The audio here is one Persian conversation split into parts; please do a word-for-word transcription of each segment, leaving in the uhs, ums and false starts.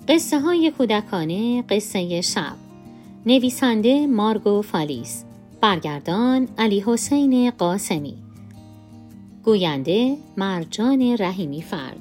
قصه های کودکانه، قصه شب. نویسنده مارگو فالیس، برگردان علی حسین قاسمی، گوینده مرجان رحیمی فرد.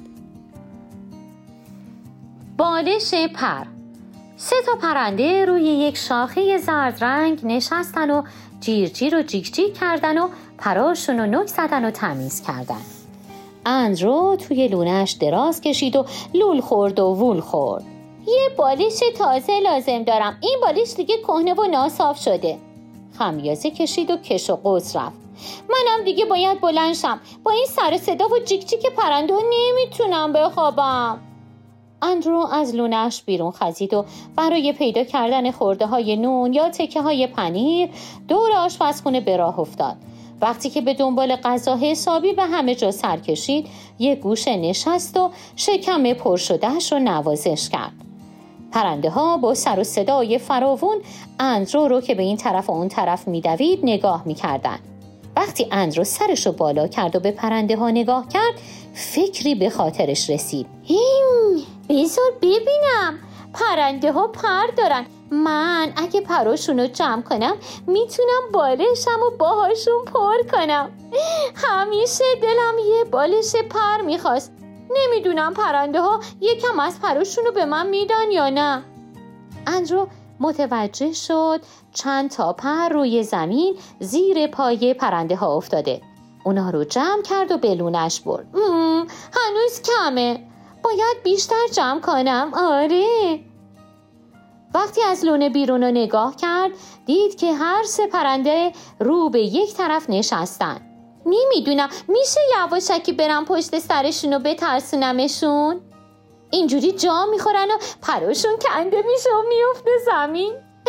بالش پر. سه تا پرنده روی یک شاخه زرد رنگ نشستن و جیر جیر و جیک جیک کردن و پراشون رو نک زدن و تمیز کردن. اندرو توی لونش دراز کشید و لول خورد و وول خورد. یه بالش تازه لازم دارم، این بالش دیگه کهنه و ناصاف شده. خمیازه کشید و کش و قوس رفت. منم دیگه باید بلند شم، با این سر صدا و جیک جیک پرنده نمیتونم بخوابم. اندرو از لونش بیرون خزید و برای پیدا کردن خورده های نون یا تکه های پنیر دور آشپزخونه به راه افتاد. وقتی که به دنبال غذا حسابی به همه جا سر کشید، یه گوشه نشست و شکم پر شدهش رو نوازش کرد. پرنده ها با سر و صدای فراوون اندرو رو که به این طرف و اون طرف میدوید نگاه میکردن. وقتی اندرو سرش رو بالا کرد و به پرنده ها نگاه کرد، فکری به خاطرش رسید. این بذار ببینم، پرنده ها پر دارن. من اگه پراشون رو جمع کنم میتونم بالشم و باهاشون پر کنم. همیشه دلم یه بالش پر میخواست. نمیدونم پرنده ها یکم از پراشون رو به من میدن یا نه. اندرو متوجه شد چند تا پر روی زمین زیر پای پرنده ها افتاده. اونا رو جمع کرد و به لونش برد. هنوز کمه، باید بیشتر جمع کنم. آره. وقتی از لونه بیرون رو نگاه کرد، دید که هر سه پرنده رو به یک طرف نشستن. نمیدونم میشه یواشکی برم پشت سرشون رو بترسونمشون؟ اینجوری جا میخورن و پراشون کنده میشه و میفته زمین.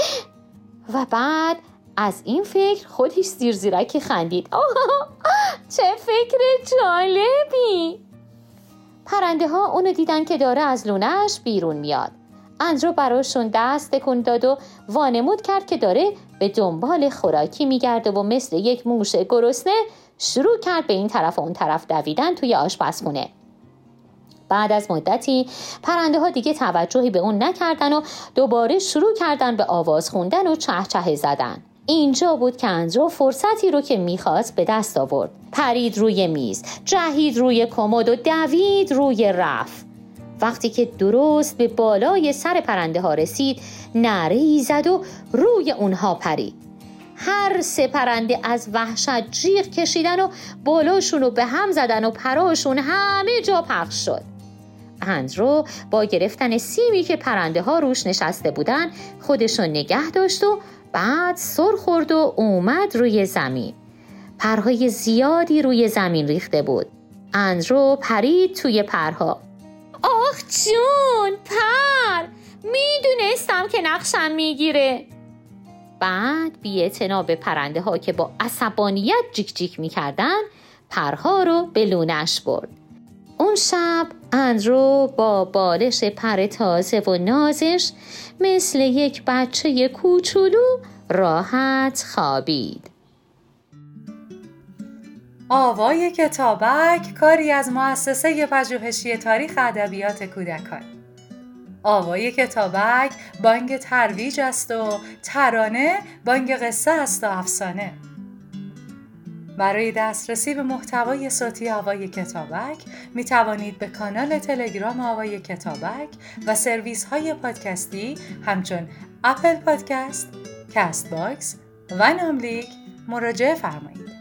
و بعد از این فکر خودش زیر زیرکی خندید. چه فکر جالبی! پرنده ها اونو دیدن که داره از لونه‌اش بیرون میاد. اندرو براشون دست تکون داد و وانمود کرد که داره به دنبال خوراکی میگرده و مثل یک موش گرسنه شروع کرد به این طرف و اون طرف دویدن توی آشپزخونه. بعد از مدتی پرنده ها دیگه توجهی به اون نکردن و دوباره شروع کردن به آواز خوندن و چه چه زدن. اینجا بود که اندرو فرصتی رو که میخواست به دست آورد. پرید روی میز، جهید روی کمد و دوید روی رف. وقتی که درست به بالای سر پرنده ها رسید، نعره‌ای زد و روی اونها پرید. هر سه پرنده از وحشت جیغ کشیدن و بالاشون رو به هم زدن و پراشون همه جا پخش شد. اندرو با گرفتن سیمی که پرنده ها روش نشسته بودن خودشون نگه داشت و بعد سر خورد و اومد روی زمین. پرهای زیادی روی زمین ریخته بود. اندرو پرید توی پرها. آخ جون، پر! میدونستم که نقشم میگیره. بعد بی‌اعتنا به پرنده ها که با عصبانیت جیک جیک میکردن پرها رو به لونش برد. اون شب اندرو با بالش پر تازه و نازش مثل یک بچه کوچولو راحت خوابید. آوای کتابک کاری از مؤسسه پژوهشی تاریخ ادبیات کودکان. آوای کتابک بانگ ترویج است و ترانه بانگ قصه است و افسانه. برای دسترسی به محتوای صوتی آوای کتابک می توانید به کانال تلگرام آوای کتابک و سرویس های پادکستی همچون اپل پادکست، کست باکس و ناملیک مراجعه فرمایید.